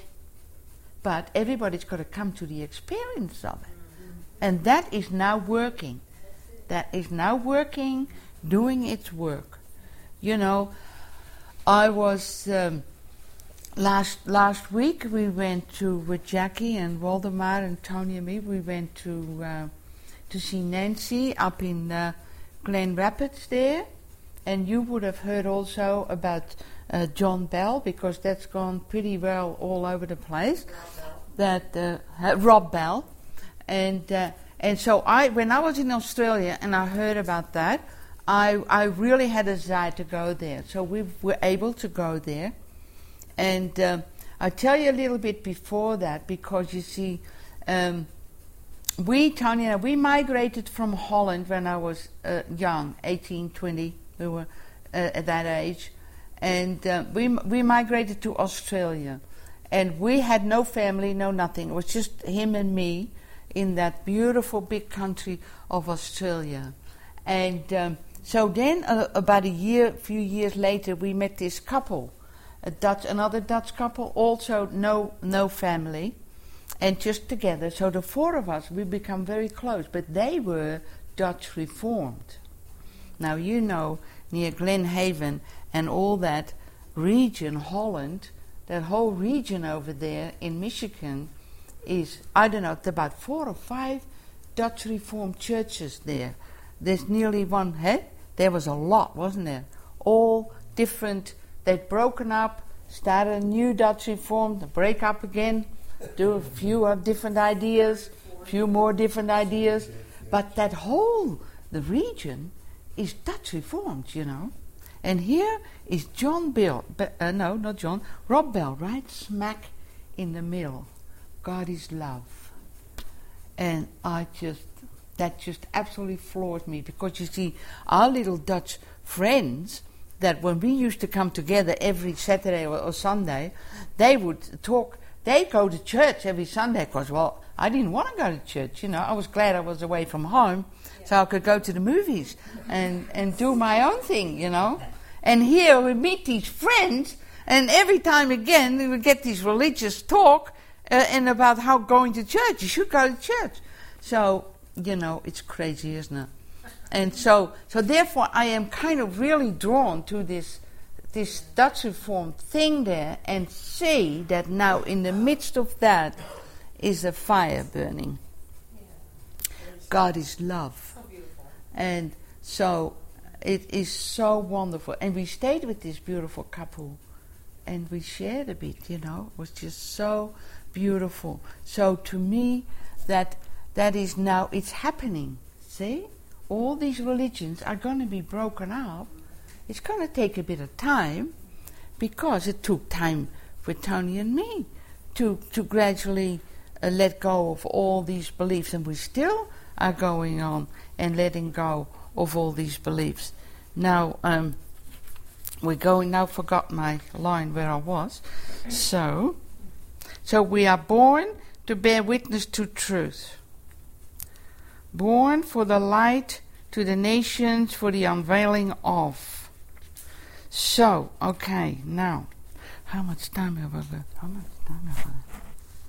[SPEAKER 1] But everybody's got to come to the experience of it. And that is now working. That is now working, doing its work. You know, I was, um, last last week we went to, with Jackie and Waldemar and Tony and me, we went to uh, to see Nancy up in uh, Glen Rapids there. And you would have heard also about uh, John Bell, because that's gone pretty well all over the place. That uh, uh, Rob Bell, and uh, and so I, when I was in Australia and I heard about that, I I really had a desire to go there. So we were able to go there, and uh, I'll tell you a little bit before that, because you see, um, we Tony and I, we migrated from Holland when I was uh, young, eighteen, twenty. We were uh, at that age, and uh, we we migrated to Australia. And we had no family, no nothing. It was just him and me in that beautiful big country of Australia. And um, so then, uh, about a year, few years later, we met this couple, a Dutch, another Dutch couple, also no no family, and just together. So the four of us, we become very close. But they were Dutch Reformed. Now you know, near Glenhaven and all that region, Holland. That whole region over there in Michigan is, I don't know, it's about four or five Dutch Reformed churches there. There's nearly one, hey? There was a lot, wasn't there? All different, they'd broken up, started a new Dutch Reformed, break up again, do a few uh, different ideas, a few more different ideas. But that whole, the region, is Dutch Reformed, you know. And here is John Bell, Be- uh, no, not John, Rob Bell, right smack in the middle. God is love. And I just, that just absolutely floored me, because you see, our little Dutch friends, that when we used to come together every Saturday or, or Sunday, they would talk, they'd go to church every Sunday, because, well, I didn't want to go to church, you know, I was glad I was away from home, so I could go to the movies and, and do my own thing, you know. And here we meet these friends, and every time again we would get these religious talk uh, and about how going to church, you should go to church. So, you know, it's crazy, isn't it? And so, so therefore I am kind of really drawn to this this Dutch Reformed thing there, and see that now in the midst of that is a fire burning. God is love. And so it is so wonderful. And we stayed with this beautiful couple, and we shared a bit, you know. It was just so beautiful. So to me, that that is now, it's happening. See? All these religions are going to be broken up. It's going to take a bit of time, because it took time for Tony and me to, to gradually uh, let go of all these beliefs. And we still are going on and letting go of all these beliefs. Now, um, we're going, now forgot my line where I was. So, so we are born to bear witness to truth. Born for the light to the nations, for the unveiling of. So, okay, now, how much time have I got? How much time have I got?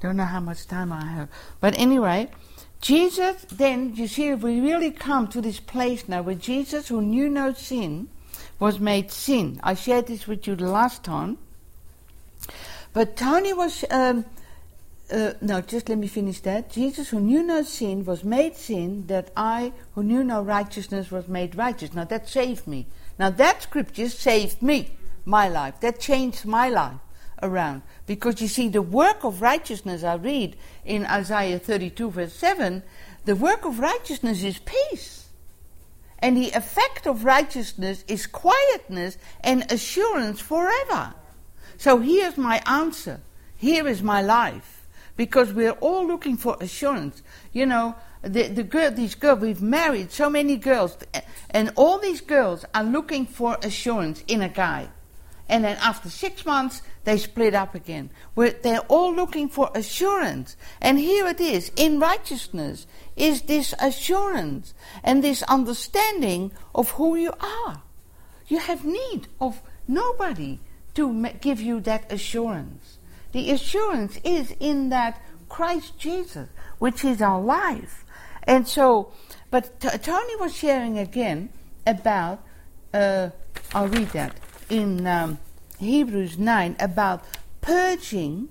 [SPEAKER 1] Don't know how much time I have. But anyway, Jesus, then, you see, we really come to this place now where Jesus, who knew no sin, was made sin. I shared this with you the last time. But Tony was... Um, Uh, no, just let me finish that. Jesus, who knew no sin, was made sin, that I, who knew no righteousness, was made righteous. Now that saved me. Now that scripture saved me, my life. That changed my life around. Because you see, the work of righteousness, I read in Isaiah thirty-two verse seven, the work of righteousness is peace. And the effect of righteousness is quietness and assurance forever. So here's my answer. Here is my life. Because we're all looking for assurance. You know, the, the girl, these girls, we've married so many girls, and all these girls are looking for assurance in a guy. And then after six months, they split up again. We're, they're all looking for assurance. And here it is, in righteousness, is this assurance and this understanding of who you are. You have need of nobody to ma- give you that assurance. The assurance is in that Christ Jesus, which is our life. And so, but t- Tony was sharing again about, uh, I'll read that, in um, Hebrews nine, about purging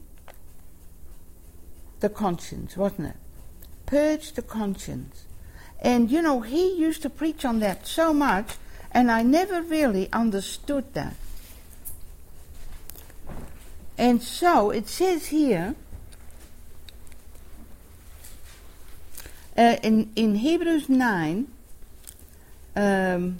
[SPEAKER 1] the conscience, wasn't it? Purge the conscience. And, you know, he used to preach on that so much, and I never really understood that. And so it says here, uh, in, in Hebrews nine, um,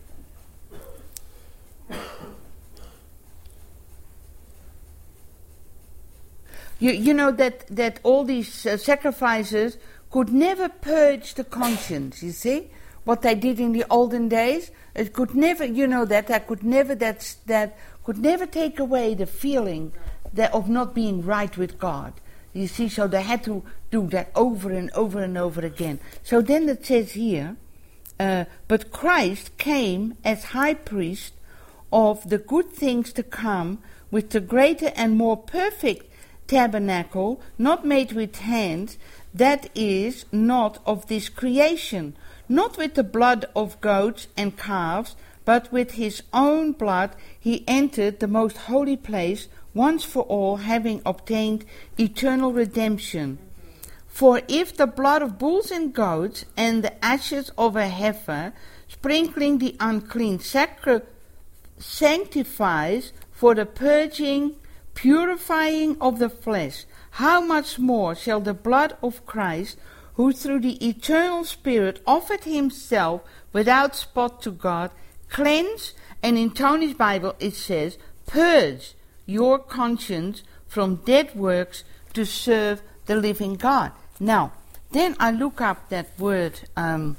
[SPEAKER 1] you, you know that, that all these uh, sacrifices could never purge the conscience, you see? What they did in the olden days, it could never, you know, that that could never, that, that could never take away the feeling that of not being right with God. You see, so they had to do that over and over and over again. So then it says here, uh, but Christ came as high priest of the good things to come with the greater and more perfect tabernacle, not made with hands, that is not of this creation, not with the blood of goats and calves, but with his own blood he entered the most holy place once for all, having obtained eternal redemption. For if the blood of bulls and goats and the ashes of a heifer, sprinkling the unclean, sacri- sanctifies for the purging, purifying of the flesh, how much more shall the blood of Christ, who through the eternal Spirit offered himself without spot to God, cleanse, and in Tony's Bible it says, purge your conscience from dead works to serve the living God. Now, then I look up that word um,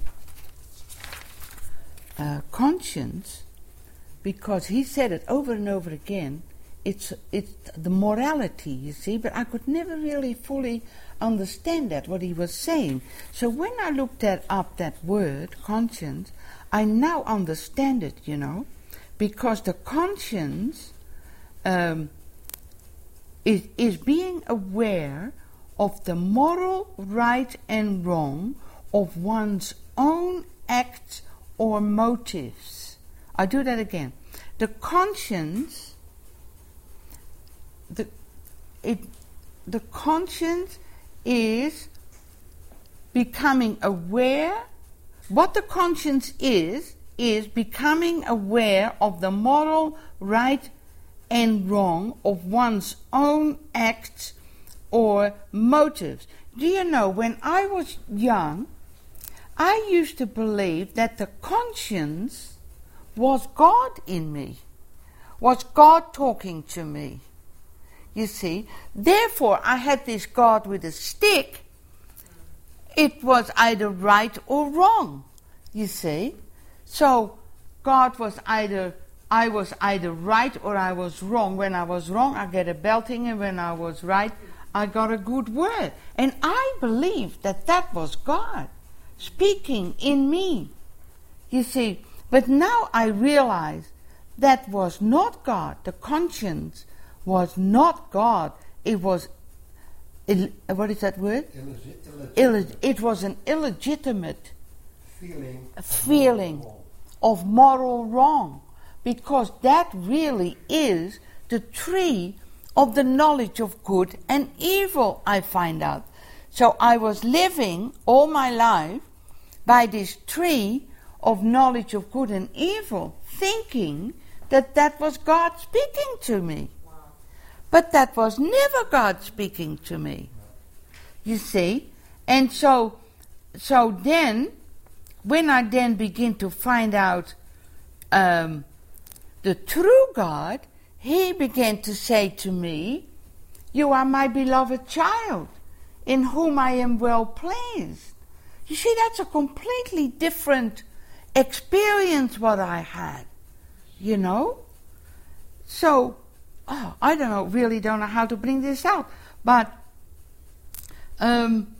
[SPEAKER 1] uh, conscience, because he said it over and over again. It's it's the morality, you see, but I could never really fully understand that, what he was saying. So when I looked that up, that word, conscience, I now understand it, you know, because the conscience um, is, is being aware of the moral right and wrong of one's own acts or motives. I do that again. The conscience, the it, the conscience is becoming aware. What the conscience is, is becoming aware of the moral right and wrong of one's own acts or motives. Do you know, when I was young, I used to believe that the conscience was God in me, was God talking to me. You see, therefore I had this God with a stick. It was either right or wrong, you see. So God was either, I was either right or I was wrong. When I was wrong, I get a belting, and when I was right, I got a good word. And I believed that that was God speaking in me, you see. But now I realize that was not God. The conscience was not God. It was Ill, what is that word?
[SPEAKER 2] Illegit-
[SPEAKER 1] Illeg- it was an illegitimate
[SPEAKER 2] feeling,
[SPEAKER 1] feeling of moral wrong, because that really is the tree of the knowledge of good and evil, I find out. So I was living all my life by this tree of knowledge of good and evil, thinking that that was God speaking to me.
[SPEAKER 3] Wow.
[SPEAKER 1] But that was never God speaking to me. You see? And so, so then, when I then begin to find out um, the true God, He began to say to me, "You are my beloved child, in whom I am well pleased." You see, that's a completely different experience what I had, you know? So, oh, I don't know, really don't know how to bring this out, but um,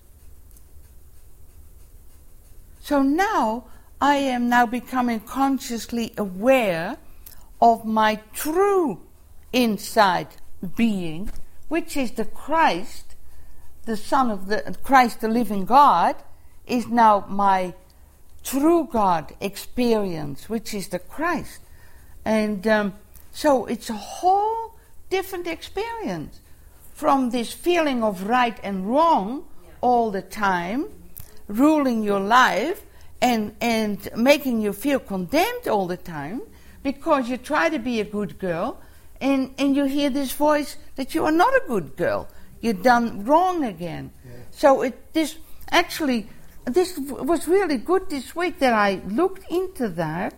[SPEAKER 1] so now I am now becoming consciously aware of my true inside being, which is the Christ, the Son of the Christ, the living God, is now my true God experience, which is the Christ. And um, so it's a whole different experience from this feeling of right and wrong
[SPEAKER 3] Yeah.
[SPEAKER 1] all the time, ruling your life and, and making you feel condemned all the time because you try to be a good girl and, and you hear this voice that you are not a good girl. You've done wrong again.
[SPEAKER 2] Yeah.
[SPEAKER 1] So it this actually this w- was really good this week that I looked into that.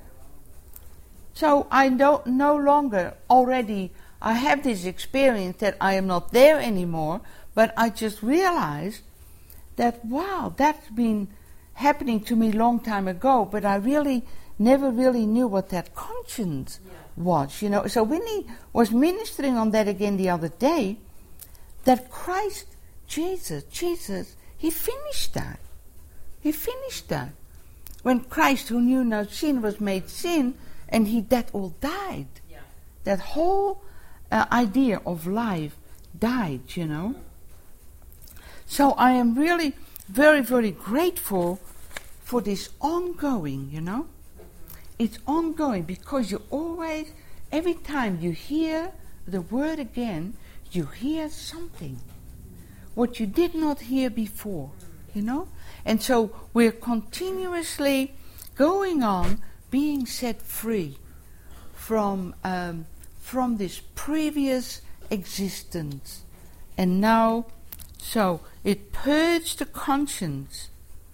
[SPEAKER 1] So I don't no longer already I have this experience that I am not there anymore, but I just realized that wow, that's been happening to me a long time ago, but I really never really knew what that conscience
[SPEAKER 3] Yeah.
[SPEAKER 1] was, you know. So when he was ministering on that again the other day, that Christ, Jesus, Jesus, he finished that. He finished that. When Christ, who knew no sin, was made sin, and he that all died.
[SPEAKER 3] Yeah.
[SPEAKER 1] That whole uh, idea of life died, you know. So I am really very, very grateful for this ongoing, you know. It's ongoing because you always, every time you hear the word again, you hear something. What you did not hear before, you know. And so we're continuously going on being set free from um, from this previous existence. And now, so it purged the conscience.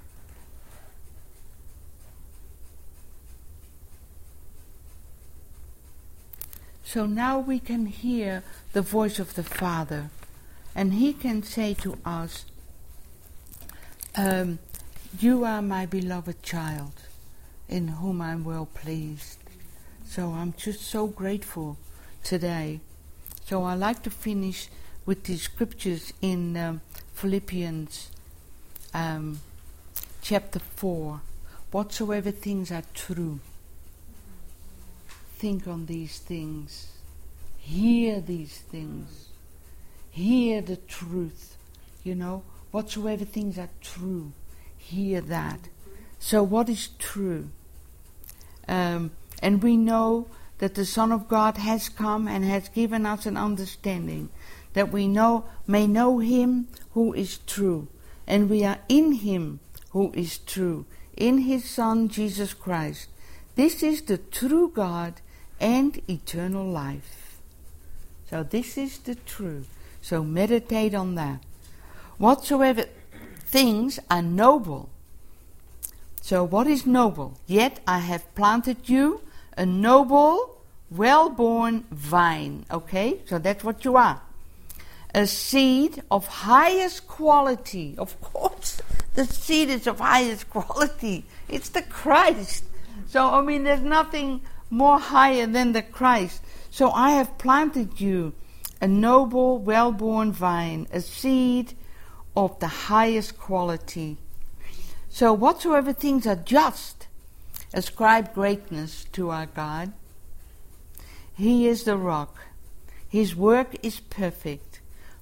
[SPEAKER 1] So now we can hear the voice of the Father, and He can say to us, um, "You are my beloved child, in whom I'm well pleased." So I'm just so grateful today. So I like to finish with these scriptures in um, Philippians um, chapter four. Whatsoever things are true, think on these things. Hear these things. Hear the truth. You know, whatsoever things are true, hear that. So what is true? Um, and we know that the Son of God has come and has given us an understanding that we know may know Him who is true, and we are in Him who is true, in His Son Jesus Christ. This is the true God and eternal life. So this is the truth. So meditate on that. Whatsoever things are noble. So what is noble? Yet I have planted you a noble, well-born vine. Okay? So that's what you are. A seed of highest quality. Of course, the seed is of highest quality. It's the Christ. So, I mean, there's nothing more higher than the Christ. So I have planted you a noble, well-born vine, a seed of the highest quality. So whatsoever things are just, ascribe greatness to our God. He is the rock. His work is perfect,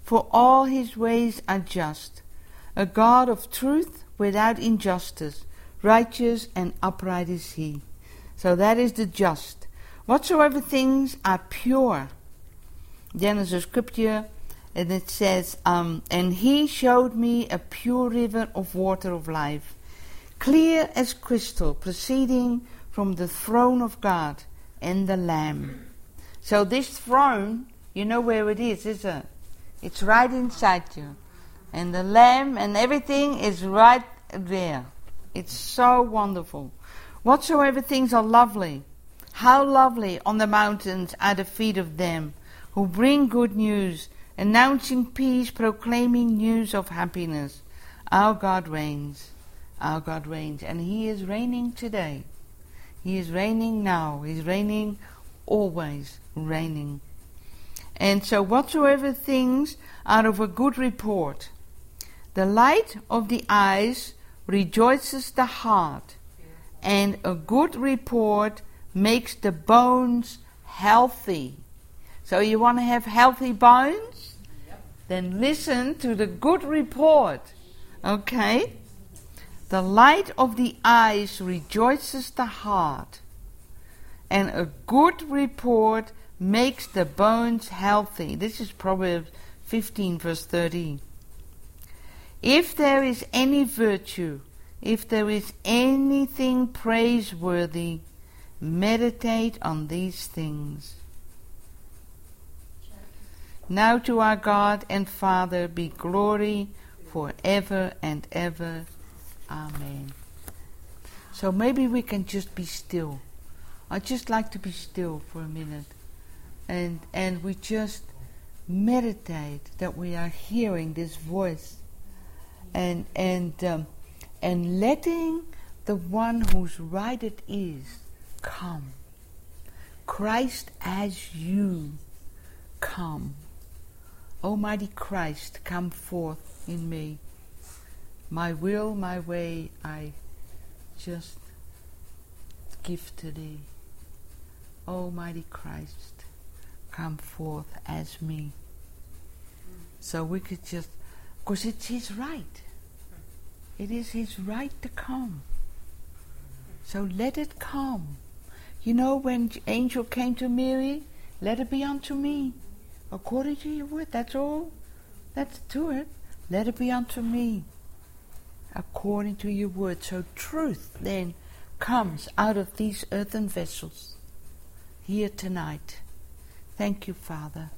[SPEAKER 1] for all his ways are just. A God of truth without injustice, righteous and upright is he. So that is the just. Whatsoever things are pure. Then there's a scripture, and it says, um, and he showed me a pure river of water of life, clear as crystal, proceeding from the throne of God and the Lamb. So this throne, you know where it is, isn't it? It's right inside you. And the Lamb and everything is right there. It's so wonderful. Whatsoever things are lovely, how lovely on the mountains are the feet of them who bring good news, announcing peace, proclaiming news of happiness. Our God reigns. Our God reigns. And he is reigning today. He is reigning now. He's reigning, always reigning. And so whatsoever things are of a good report, the light of the eyes rejoices the heart, and a good report makes the bones healthy. So you want to have healthy bones? Yep. Then listen to the good report. Okay? The light of the eyes rejoices the heart, and a good report makes the bones healthy. This is Proverbs fifteen verse thirteen. If there is any virtue, if there is anything praiseworthy, meditate on these things. Now to our God and Father be glory forever and ever. Amen. So maybe we can just be still. I'd just like to be still for a minute. And and we just meditate that we are hearing this voice. And and um, and letting the one whose right it is come. Christ as you come. Almighty Christ, come forth in me. My will, my way, I just give to thee. Almighty Christ, come forth as me. So we could just, because it's his right. It is his right to come. So let it come. You know, when the angel came to Mary, let it be unto me, according to your word. That's all. That's to it. Let it be unto me, according to your word. So truth then comes out of these earthen vessels here tonight. Thank you, Father.